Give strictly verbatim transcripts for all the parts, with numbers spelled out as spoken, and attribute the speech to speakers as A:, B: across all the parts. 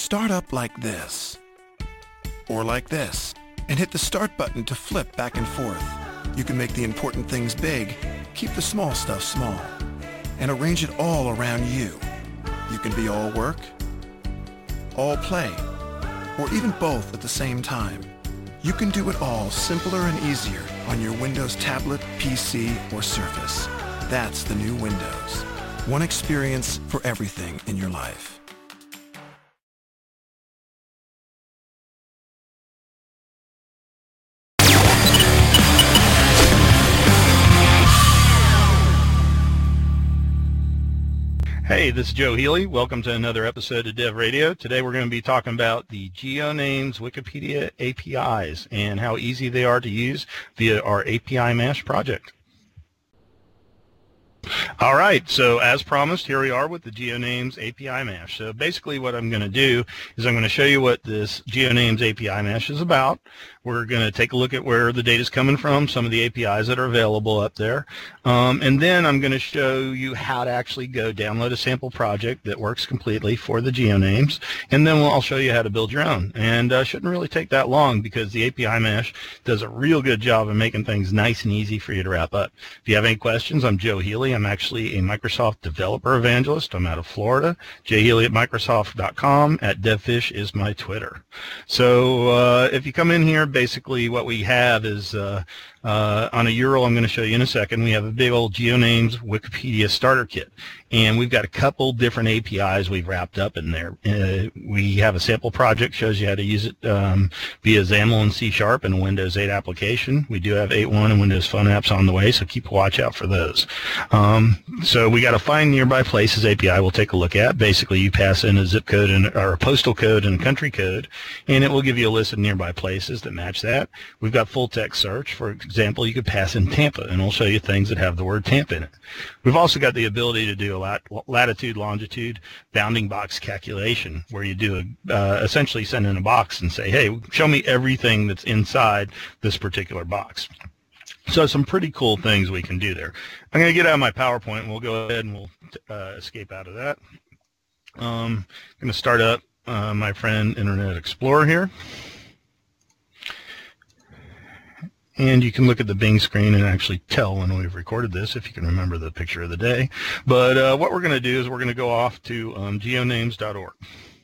A: Start up like this, or like this, and hit the Start button to flip back and forth. You can make the important things big, keep the small stuff small, and arrange it all around you. You can be all work, all play, or even both at the same time. You can do it all simpler and easier on your Windows tablet, P C, or Surface. That's the new Windows. One experience for everything in your life.
B: Hey, this is Joe Healy. Welcome to another episode of Dev Radio. Today we're going to be talking about the GeoNames Wikipedia A P Is and how easy they are to use via our A P I Mash project. All right, so as promised, here we are with the GeoNames A P I Mash. So basically what I'm going to do is I'm going to show you what this GeoNames A P I Mash is about. We're going to take a look at where the data is coming from, some of the A P Is that are available up there, um, and then I'm going to show you how to actually go download a sample project that works completely for the GeoNames, and then I'll show you how to build your own. And uh, shouldn't really take that long because the A P I Mash does a real good job of making things nice and easy for you to wrap up. If you have any questions, I'm Joe Healy. I'm actually a Microsoft developer evangelist. I'm out of Florida. j healy at microsoft dot com. At devfish is my Twitter. So uh, if you come in here, basically what we have is uh, uh, on a U R L I'm going to show you in a second, we have a big old GeoNames Wikipedia starter kit. And we've got a couple different A P Is we've wrapped up in there. Uh, we have a sample project, shows you how to use it um, via XAML and C Sharp in a Windows eight application. We do have eight point one and Windows Phone apps on the way, so keep a watch out for those. Um, so we got a Find Nearby Places A P I we'll take a look at. Basically, you pass in a zip code and, or a postal code and a country code, and it will give you a list of nearby places that match that. We've got full text search. For example, you could pass in Tampa, and it'll show you things that have the word Tampa in it. We've also got the ability to do a lat latitude, longitude, bounding box calculation, where you do a, uh, essentially send in a box and say, hey, show me everything that's inside this particular box. So some pretty cool things we can do there. I'm going to get out of my PowerPoint, and we'll go ahead and we'll uh, escape out of that. Um, I'm going to start up uh, my friend Internet Explorer here. And you can look at the Bing screen and actually tell when we've recorded this, if you can remember the picture of the day. But uh, what we're going to do is we're going to go off to um, geonames dot org.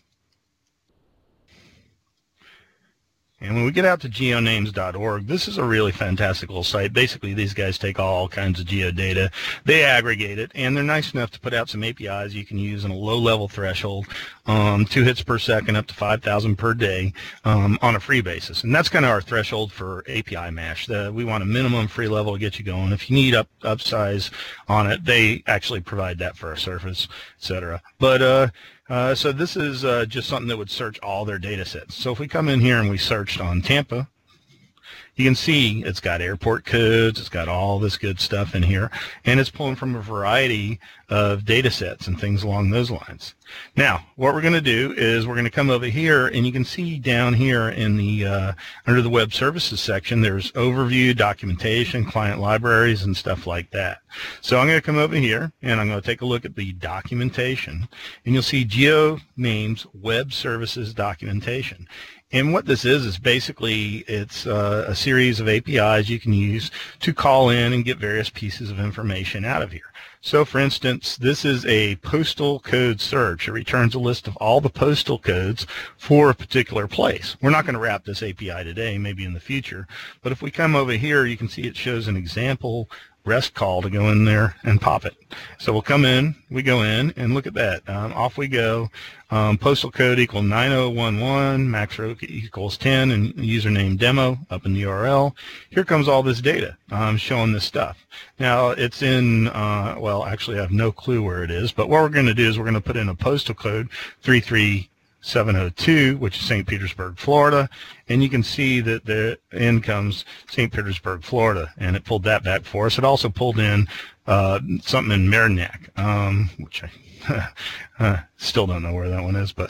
B: And when we get out to geonames dot org, this is a really fantastic little site. Basically, these guys take all kinds of geodata, they aggregate it, and they're nice enough to put out some A P Is you can use in a low-level threshold, um, two hits per second, up to five thousand per day, um, on a free basis. And that's kind of our threshold for A P I Mash. The, we want a minimum free level to get you going. If you need up upsize on it, they actually provide that for our Surface, et cetera. But uh, Uh, so this is uh, just something that would search all their data sets. So if we come in here and we searched on Tampa, you can see it's got airport codes, it's got all this good stuff in here, and it's pulling from a variety of data sets and things along those lines. Now, what we're going to do is we're going to come over here, and you can see down here in the uh, under the Web Services section, there's overview, documentation, client libraries, and stuff like that. So I'm going to come over here, and I'm going to take a look at the documentation, and you'll see GeoNames Web Services documentation. And what this is is basically it's uh, a series of A P Is you can use to call in and get various pieces of information out of here. So for instance, this is a postal code search. It returns a list of all the postal codes for a particular place. We're not going to wrap this A P I today, maybe in the future, but if we come over here, you can see it shows an example REST call to go in there and pop it. So we'll come in, we go in, and look at that. Um, off we go. Um, postal code equal nine oh one one, max row equals ten, and username demo up in the U R L. Here comes all this data um, showing this stuff. Now it's in, uh, well, actually I have no clue where it is, but what we're going to do is we're going to put in a postal code three three seven oh two, which is Saint Petersburg, Florida, and you can see that the in comes Saint Petersburg, Florida, and it pulled that back for us. It also pulled in uh, something in Merignac, um, which I uh, still don't know where that one is, but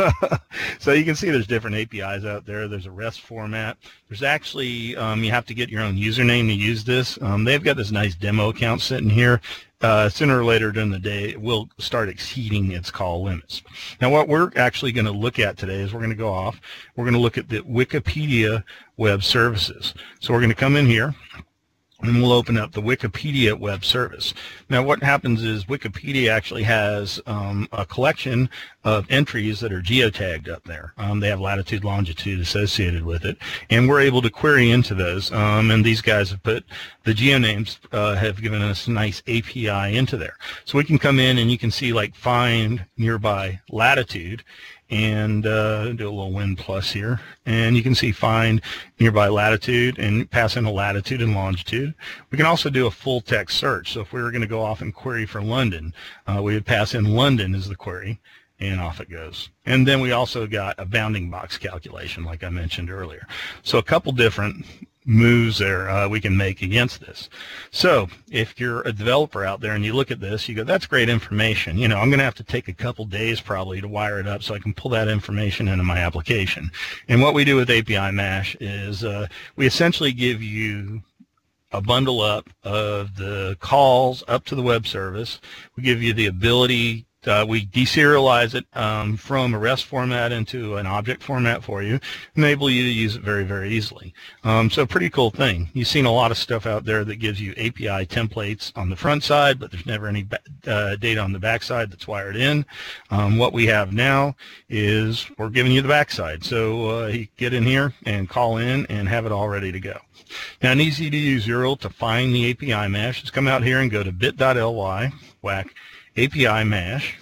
B: so you can see there's different A P Is out there. There's a REST format. There's actually, um, you have to get your own username to use this. Um, they've got this nice demo account sitting here. uh, sooner or later during the day, it will start exceeding its call limits. Now, what we're actually going to look at today is we're going to go off. We're going to look at the Wikipedia web services. So we're going to come in here, and we'll open up the Wikipedia web service. Now, what happens is Wikipedia actually has um, a collection of entries that are geotagged up there. Um, they have latitude, longitude associated with it, and we're able to query into those. Um, and these guys have put the geonames uh, have given us a nice A P I into there. So we can come in and you can see like find nearby latitude, and uh, do a little win plus here, and you can see find nearby latitude and pass in a latitude and longitude. We can also do a full text search. So if we were going to go off and query for London, uh, we would pass in London as the query, and off it goes. And then we also got a bounding box calculation, like I mentioned earlier. So a couple different moves there uh, we can make against this. So if you're a developer out there and you look at this, you go, that's great information. You know, I'm going to have to take a couple days probably to wire it up so I can pull that information into my application. And what we do with A P I Mash is uh, we essentially give you a bundle up of the calls up to the web service. We give you the ability Uh, we deserialize it um, from a REST format into an object format for you, enable you to use it very, very easily. Um, so pretty cool thing. You've seen a lot of stuff out there that gives you A P I templates on the front side, but there's never any uh, data on the back side that's wired in. Um, what we have now is we're giving you the back side. So uh, you get in here and call in and have it all ready to go. Now, an easy to use U R L to find the A P I Mash is come out here and go to bit.ly, whack, A P I Mash,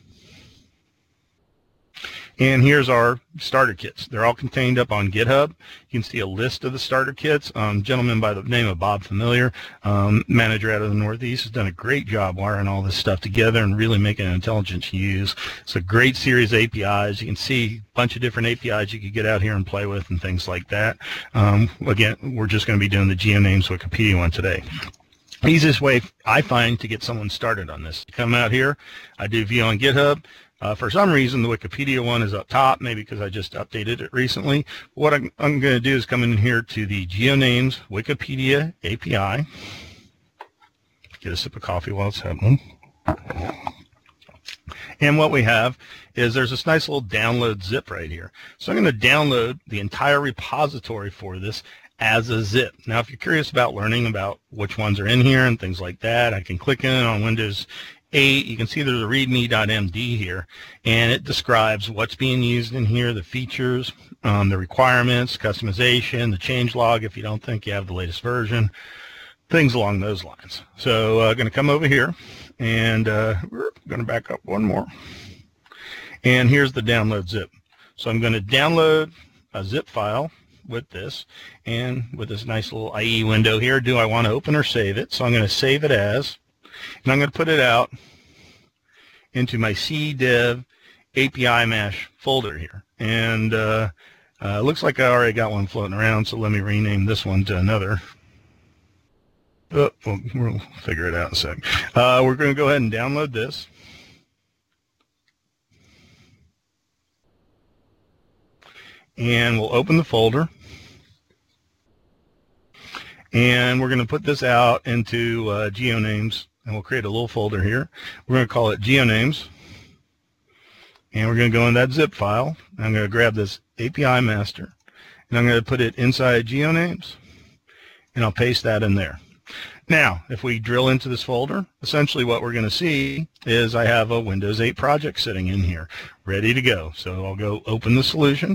B: and here's our starter kits. They're all contained up on GitHub. You can see a list of the starter kits. Um, gentleman by the name of Bob Familiar, um, manager out of the Northeast, has done a great job wiring all this stuff together and really making it intelligent to use. It's a great series of A P Is. You can see a bunch of different A P Is you could get out here and play with and things like that. Um, again, we're just going to be doing the GeoNames Wikipedia one today. Easiest way I find to get someone started on this. Come out here, I do view on GitHub. Uh, for some reason, the Wikipedia one is up top, maybe because I just updated it recently. What I'm, I'm going to do is come in here to the GeoNames Wikipedia A P I. Get a sip of coffee while it's happening. And what we have is there's this nice little download zip right here. So I'm going to download the entire repository for this as a zip. Now, if you're curious about learning about which ones are in here and things like that, I can click in on Windows eight. You can see there's a readme dot M D here, and it describes what's being used in here, the features, um, the requirements, customization, the change log if you don't think you have the latest version, things along those lines. So I'm uh, going to come over here, and uh, we're going to back up one more. And here's the download zip. So I'm going to download a zip file with this, and with this nice little I E window here, do I want to open or save it? So I'm going to save it as, and I'm going to put it out into my C dev A P I Mash folder here. And uh, uh, looks like I already got one floating around, so let me rename this one to another. Oh, we'll, we'll figure it out in a sec. Uh, we're going to go ahead and download this. And we'll open the folder, and we're going to put this out into uh, GeoNames, and we'll create a little folder here. We're going to call it GeoNames, and we're going to go in that zip file. I'm going to grab this A P I master, and I'm going to put it inside GeoNames, and I'll paste that in there. Now, if we drill into this folder, essentially what we're going to see is I have a Windows eight project sitting in here, ready to go. So I'll go open the solution.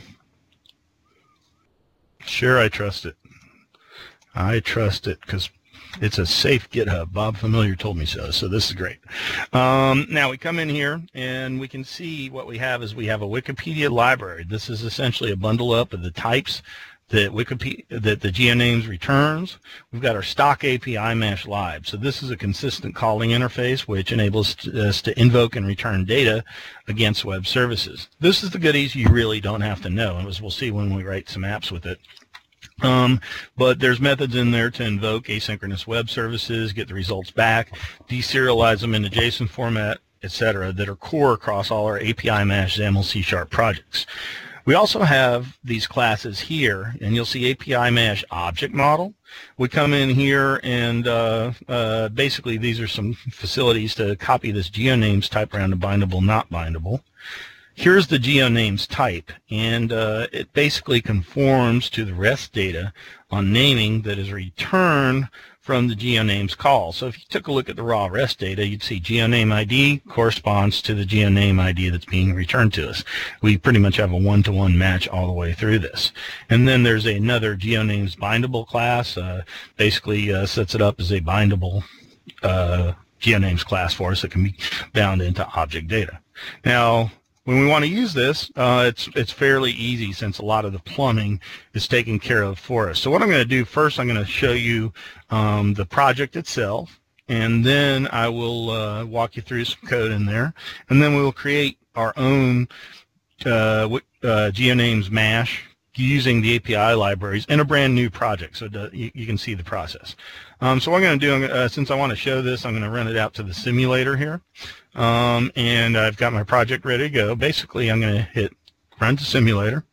B: Sure, I trust it. I trust it because it's a safe GitHub. Bob Familiar told me so, so this is great. Um, now we come in here and we can see what we have is we have a Wikipedia library. This is essentially a bundle up of the types that Wikipedia, that the GeoNames returns. We've got our stock A P I Mash Lib. So this is a consistent calling interface which enables us to invoke and return data against web services. This is the goodies you really don't have to know, and as we'll see when we write some apps with it. Um, but there's methods in there to invoke asynchronous web services, get the results back, deserialize them into JSON format, et cetera, that are core across all our A P I Mash XAML C Sharp projects. We also have these classes here, and you'll see A P I Mesh Object Model. We come in here, and uh, uh, basically these are some facilities to copy this GeoNames type around to bindable, not bindable. Here's the GeoNames type, and uh, it basically conforms to the REST data on naming that is returned from the GeoNames call. So if you took a look at the raw REST data, you'd see GeoName I D corresponds to the GeoName I D that's being returned to us. We pretty much have a one-to-one match all the way through this. And then there's another GeoNames bindable class, uh, basically uh, sets it up as a bindable uh, GeoNames class for us that can be bound into object data. Now, when we want to use this, uh, it's it's fairly easy since a lot of the plumbing is taken care of for us. So what I'm going to do first, I'm going to show you um, the project itself, and then I will uh, walk you through some code in there, and then we will create our own uh, uh, GeoNames Mash using the A P I libraries in a brand new project, so to, you, you can see the process. Um, so what I'm going to do, uh, since I want to show this, I'm going to run it out to the simulator here. Um, and I've got my project ready to go. Basically, I'm going to hit Run to Simulator.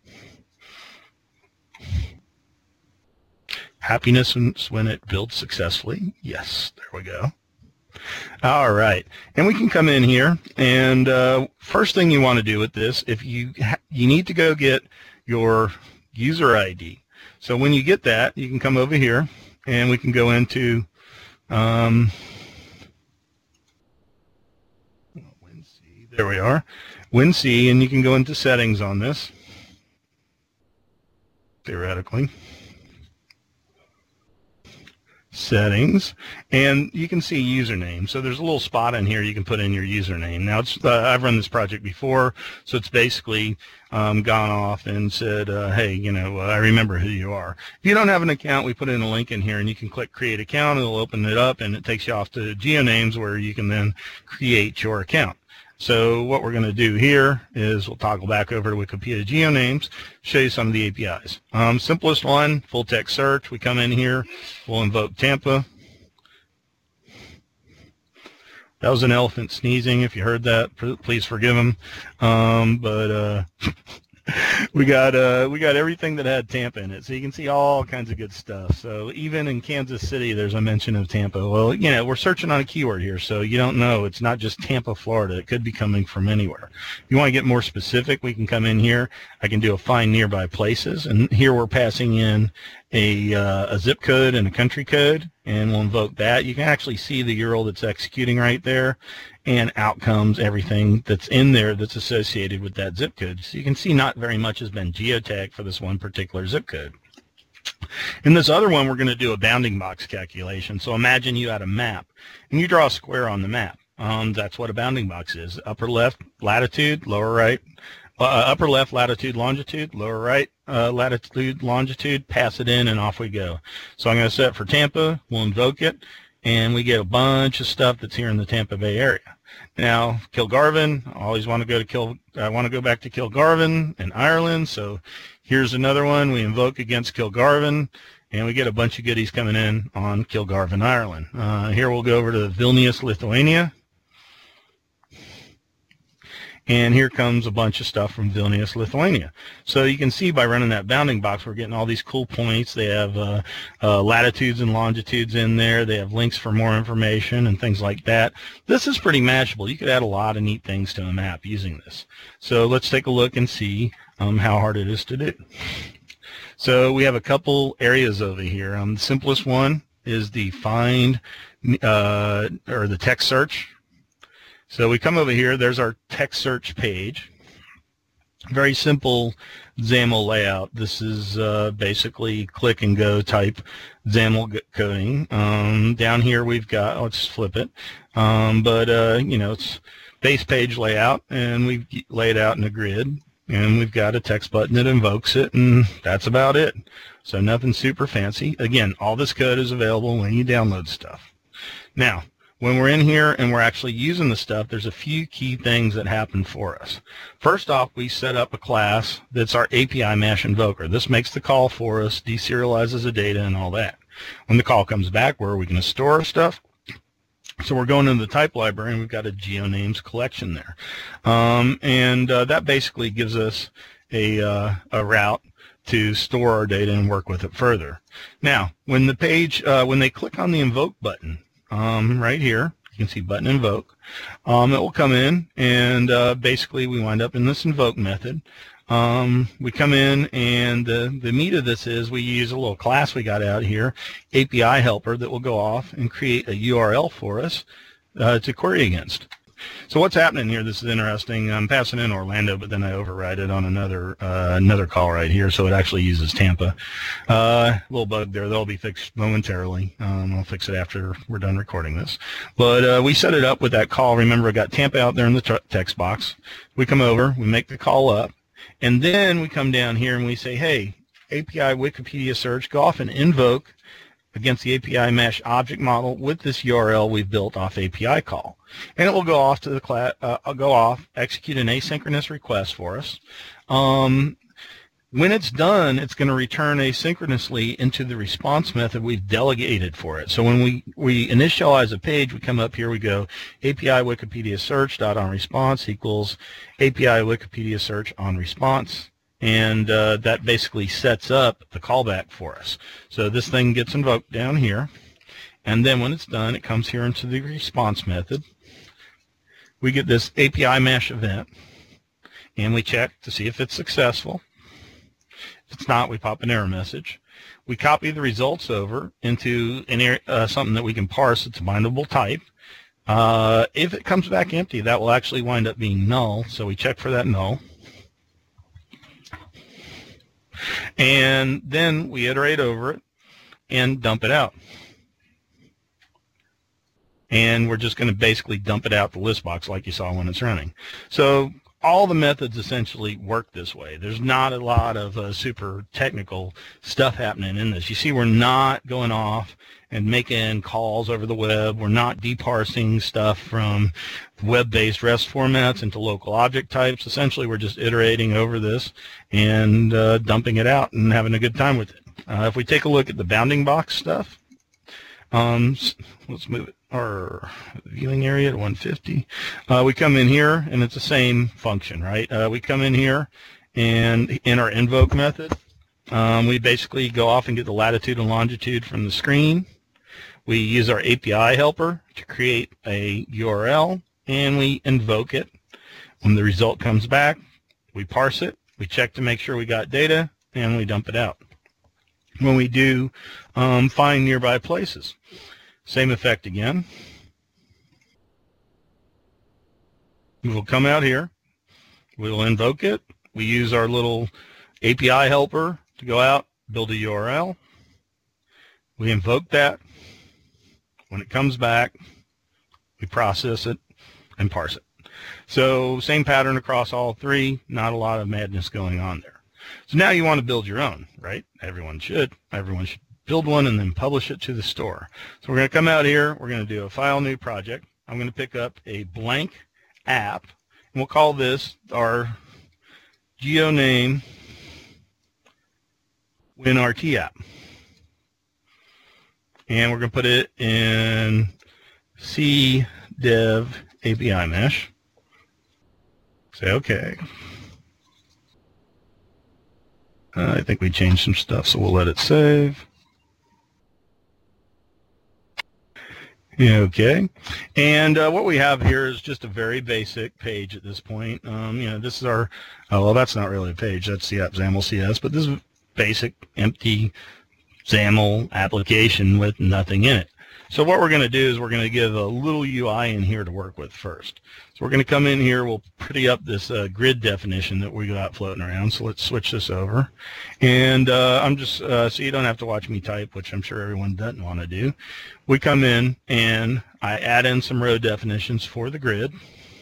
B: Happiness when it builds successfully. Yes, there we go. All right, and we can come in here, and uh, first thing you want to do with this, if you ha you need to go get your user I D. So when you get that, you can come over here, and we can go into um, there we are, WinC, and you can go into settings on this, theoretically. Settings, and you can see username. So there's a little spot in here you can put in your username. Now, it's, uh, I've run this project before, so it's basically um, gone off and said, uh, hey, you know, uh, I remember who you are. If you don't have an account, we put in a link in here, and you can click Create Account, and it'll open it up, and it takes you off to GeoNames where you can then create your account. So what we're going to do here is we'll toggle back over to Wikipedia GeoNames, show you some of the A P Is. Um, simplest one, full text search. We come in here, we'll invoke Tampa. That was an elephant sneezing. If you heard that, please forgive him. Um, but uh, we got uh, we got everything that had Tampa in it, so you can see all kinds of good stuff. So even in Kansas City, there's a mention of Tampa. Well, you know, we're searching on a keyword here, so you don't know. It's not just Tampa, Florida. It could be coming from anywhere. If you want to get more specific, we can come in here. I can do a find nearby places, and here we're passing in a, uh, a zip code and a country code, and we'll invoke that. You can actually see the U R L that's executing right there, and out comes everything that's in there that's associated with that zip code. So you can see not very much has been geotagged for this one particular zip code. In this other one, we're going to do a bounding box calculation. So imagine you had a map, and you draw a square on the map. Um, that's what a bounding box is. Upper left, latitude, lower right, uh, upper left, latitude, longitude, lower right, uh, latitude, longitude, pass it in, and off we go. So I'm going to set it for Tampa. We'll invoke it, and we get a bunch of stuff that's here in the Tampa Bay area. Now, Kilgarvan, I always want to go to Kil, I want to go back to Kilgarvan in Ireland, so here's another one. We invoke against Kilgarvan, and we get a bunch of goodies coming in on Kilgarvan, Ireland. Uh, here we'll go over to Vilnius, Lithuania. And here comes a bunch of stuff from Vilnius, Lithuania. So you can see by running that bounding box, we're getting all these cool points. They have uh, uh, latitudes and longitudes in there. They have links for more information and things like that. This is pretty mashable. You could add a lot of neat things to a map using this. So let's take a look and see um, how hard it is to do. So we have a couple areas over here. Um, the simplest one is the find uh, or the text search. So we come over here, there's our text search page. Very simple XAML layout. This is uh, basically click and go type XAML coding. Um, down here we've got, let's flip it, um, but uh, you know, it's base page layout, and we've laid out in a grid, and we've got a text button that invokes it, and that's about it. So nothing super fancy. Again, all this code is available when you download stuff. Now, when we're in here and we're actually using the stuff, there's a few key things that happen for us. First off, we set up a class that's our A P I Mesh Invoker. This makes the call for us, deserializes the data and all that. When the call comes back, where are we going to store our stuff? So we're going into the type library, and we've got a GeoNames collection there. Um, and uh, that basically gives us a, uh, a route to store our data and work with it further. Now, when the page, uh, when they click on the invoke button, um, right here, you can see button invoke, um, it will come in, and uh, basically we wind up in this invoke method. Um, we come in, and the, the meat of this is we use a little class we got out here, A P I helper, that will go off and create a U R L for us uh, to query against. So what's happening here? This is interesting. I'm passing in Orlando, but then I override it on another uh, another call right here, so it actually uses Tampa. Uh, little bug there. That'll be fixed momentarily. Um, I'll fix it after we're done recording this. But uh, we set it up with that call. Remember, I got Tampa out there in the text box. We come over, we make the call up, and then we come down here and we say, hey, A P I Wikipedia search, go off and invoke against the A P I mesh object model with this U R L we've built off A P I call. And it will go off to the class, uh, I'll go off, execute an asynchronous request for us. Um, when it's done, it's going to return asynchronously into the response method we've delegated for it. So when we, we initialize a page, we come up here, we go A P I Wikipedia search dot on response equals A P I Wikipedia search on response. And uh, that basically sets up the callback for us. So this thing gets invoked down here, and then when it's done, it comes here into the response method. We get this A P I mesh event, and we check to see if it's successful. If it's not, we pop an error message. We copy the results over into an, uh, something that we can parse. It's a bindable type. Uh, if it comes back empty, that will actually wind up being null, so we check for that null. And then we iterate over it and dump it out. And we're just going to basically dump it out the list box like you saw when it's running. So all the methods essentially work this way. There's not a lot of uh, super technical stuff happening in this. You see, we're not going off and making calls over the web. We're not deparsing stuff from web-based REST formats into local object types. Essentially, we're just iterating over this and uh, dumping it out and having a good time with it. Uh, if we take a look at the bounding box stuff, um, let's move it, our viewing area to one fifty. Uh, we come in here, and it's the same function, right? Uh, we come in here, and in our invoke method, um, we basically go off and get the latitude and longitude from the screen. We use our A P I helper to create a U R L, and we invoke it. When the result comes back, we parse it, we check to make sure we got data, and we dump it out. When we do um, find nearby places, same effect again. We will come out here, we will invoke it, we use our little A P I helper to go out, build a U R L, we invoke that. When it comes back, we process it and parse it. So same pattern across all three, not a lot of madness going on there. So now you want to build your own, right? Everyone should. Everyone should build one and then publish it to the store. So we're going to come out here, we're going to do a file new project. I'm going to pick up a blank app, and we'll call this our GeoName WinRT app. And we're going to put it in C dev A P I mesh. Say OK. Uh, I think we changed some stuff, so we'll let it save. Yeah, okay. And uh, what we have here is just a very basic page at this point. Um, you know, this is our, oh, well, that's not really a page. That's the app XAML C S, but this is basic, empty XAML application with nothing in it. So what we're going to do is we're going to give a little U I in here to work with first. So we're going to come in here, we'll pretty up this uh, grid definition that we got floating around. So let's switch this over. And uh, I'm just, uh, so you don't have to watch me type, which I'm sure everyone doesn't want to do. We come in and I add in some row definitions for the grid.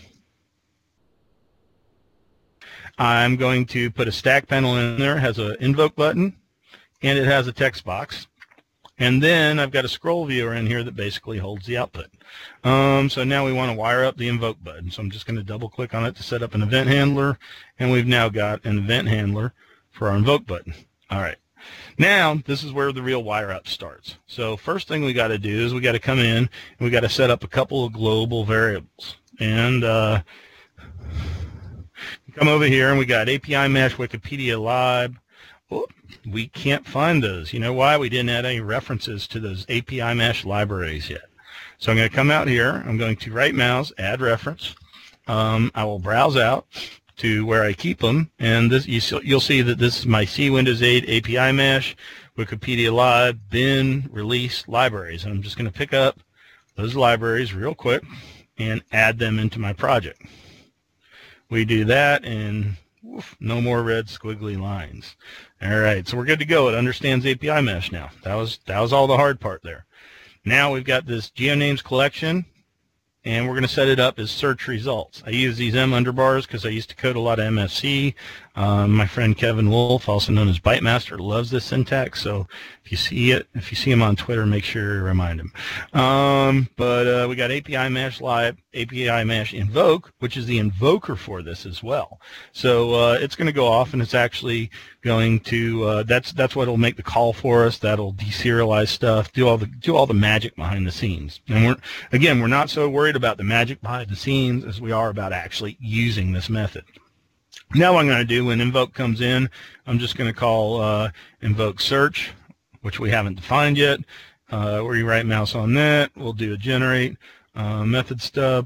B: I'm going to put a stack panel in there. It has an invoke button, and it has a text box. And then I've got a scroll viewer in here that basically holds the output. Um, so now we want to wire up the invoke button. So I'm just going to double click on it to set up an event handler. And we've now got an event handler for our invoke button. All right. Now this is where the real wire up starts. So first thing we got to do is we got to come in and we got to set up a couple of global variables. And uh, Come over here and we got A P I Mesh, Wikipedia Lib. Oh, we can't find those. You know why? We didn't add any references to those A P I Mesh libraries yet. So I'm going to come out here. I'm going to right mouse, add reference. Um, I will browse out to where I keep them, and this you, you'll see that this is my C Windows eight A P I Mesh, Wikipedia Lib, bin, release, libraries. And I'm just going to pick up those libraries real quick and add them into my project. We do that, and oof, no more red squiggly lines. All right, so we're good to go. It understands A P I Mesh now. That was that was all the hard part there. Now we've got this GeoNames collection, and we're going to set it up as search results. I use these M underbars because I used to code a lot of M F C. Um, my friend Kevin Wolf, also known as Bytemaster, loves this syntax. So if you see it, if you see him on Twitter, make sure you remind him. Um, but uh, we got A P I Mesh Lib, A P I Mesh Invoke, which is the invoker for this as well. So uh, it's going to go off, and it's actually going to uh, that's that's what will make the call for us. That'll deserialize stuff, do all the do all the magic behind the scenes. And we're again, we're not so worried about the magic behind the scenes as we are about actually using this method. Now what I'm going to do when invoke comes in, I'm just going to call uh, invoke search, which we haven't defined yet. Uh, where you right mouse on that, we'll do a generate uh, method stub.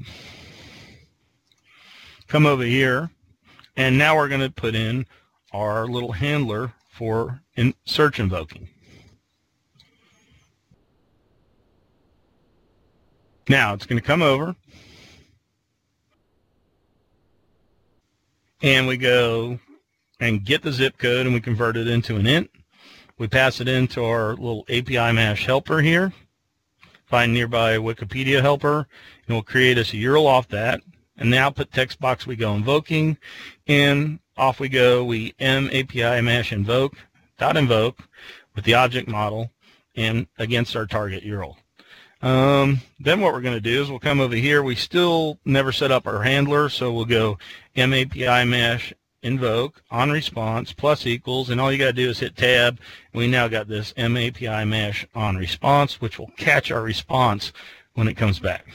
B: Come over here, and now we're going to put in our little handler for in search invoking. Now it's going to come over, and we go and get the zip code, and we convert it into an int. We pass it into our little A P I Mesh helper here. Find nearby Wikipedia helper, and we'll create us a U R L off that. In the output text box, we go invoking, and off we go. We m A P I Mesh invoke dot invoke with the object model and against our target U R L. Um, then what we're going to do is we'll come over here. We still never set up our handler, so we'll go m A P I Mesh invoke on response plus equals, and all you got to do is hit tab. We now got this m A P I Mesh on response, which will catch our response when it comes back.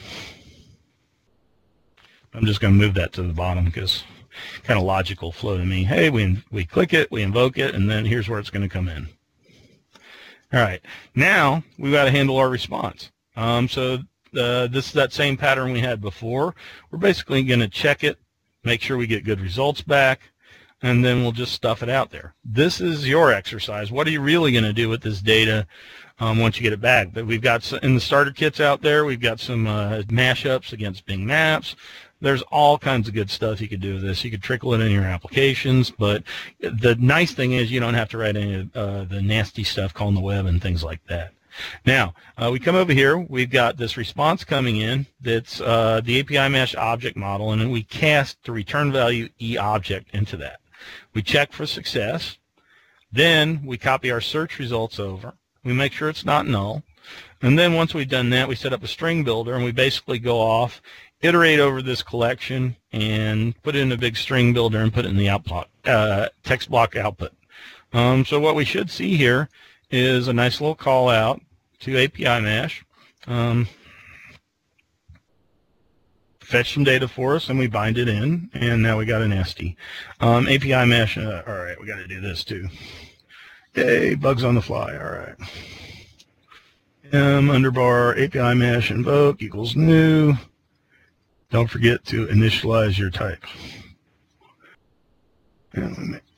B: I'm just going to move that to the bottom because kind of logical flow to me. Hey, we we click it, we invoke it, and then here's where it's going to come in. All right, now we've got to handle our response. Um, so uh, this is that same pattern we had before. We're basically going to check it, make sure we get good results back, and then we'll just stuff it out there. This is your exercise. What are you really going to do with this data um, once you get it back? But we've got in the starter kits out there, we've got some uh, mashups against Bing Maps. There's all kinds of good stuff you could do with this. You could trickle it in your applications, but the nice thing is you don't have to write any of uh, the nasty stuff calling the web and things like that. Now, uh, we come over here, we've got this response coming in that's uh, the A P I Mesh object model, and then we cast the return value eObject into that. We check for success, then we copy our search results over, we make sure it's not null, and then once we've done that, we set up a string builder, and we basically go off, iterate over this collection, and put it in a big string builder and put it in the output, uh, text block output. Um, so what we should see here is a nice little call out to A P I Mesh. Um, fetch some data for us, and we bind it in, and now we got an S T. Um, A P I Mesh, uh, all right, we got to do this too. Yay, bugs on the fly, all right. M underbar A P I Mesh invoke equals new. Don't forget to initialize your type. And we make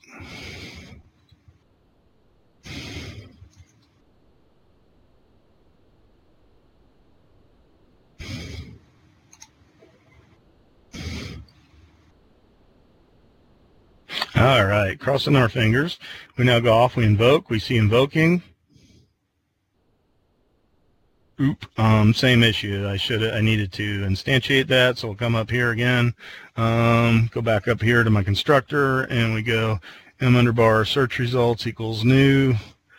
B: All right, crossing our fingers. We now go off, we invoke, we see invoking. Oop, um, same issue. I should I needed to instantiate that, so we'll come up here again, um, go back up here to my constructor, and we go m underbar search results equals new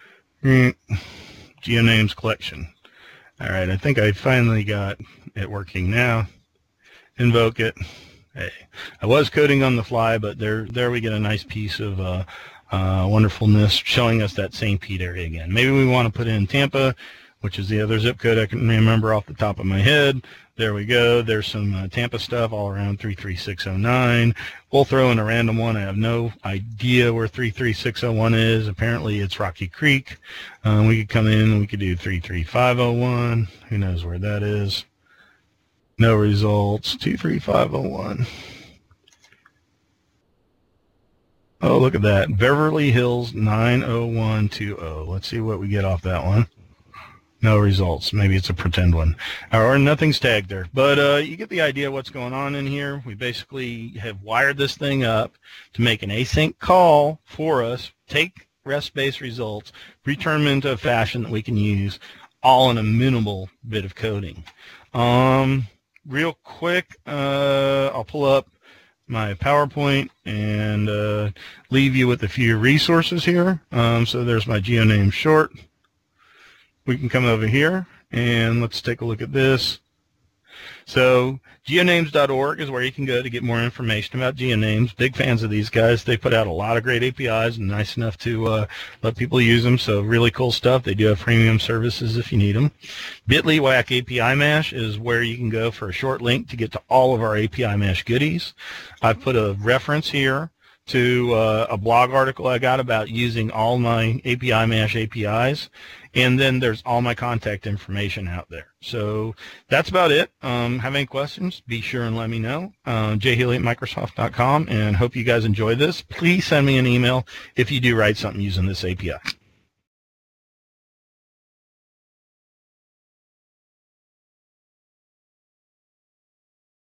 B: GeoNames collection. All right, I think I finally got it working now. Invoke it. Hey, I was coding on the fly, but there, there we get a nice piece of uh, uh, wonderfulness showing us that Saint Pete area again. Maybe we want to put in Tampa. which is the other zip code I can remember off the top of my head. There we go. There's some uh, Tampa stuff all around three three six oh nine. We'll throw in a random one. I have no idea where three three six oh one is. Apparently it's Rocky Creek. Um, we could come in and we could do three three five oh one. Who knows where that is? No results. two three five oh one. Oh, look at that. Beverly Hills nine oh one two oh. Let's see what we get off that one. No results. Maybe it's a pretend one. Or nothing's tagged there. But uh, you get the idea of what's going on in here. We basically have wired this thing up to make an async call for us, take REST-based results, return them into a fashion that we can use, all in a minimal bit of coding. Um, real quick, uh, I'll pull up my PowerPoint and uh, leave you with a few resources here. Um, so there's my GeoNames short. We can come over here and let's take a look at this. So geonames dot org is where you can go to get more information about GeoNames. Big fans of these guys. They put out a lot of great A P Is and nice enough to uh, let people use them. So really cool stuff. They do have premium services if you need them. Bitly Whack A P I Mash is where you can go for a short link to get to all of our A P I Mash goodies. I've put a reference here to uh, a blog article I got about using all my A P I Mash A P Is. And then there's all my contact information out there. So that's about it. Um, have any questions, be sure and let me know. Uh, j healy at microsoft dot com, and hope you guys enjoy this. Please send me an email if you do write something using this A P I.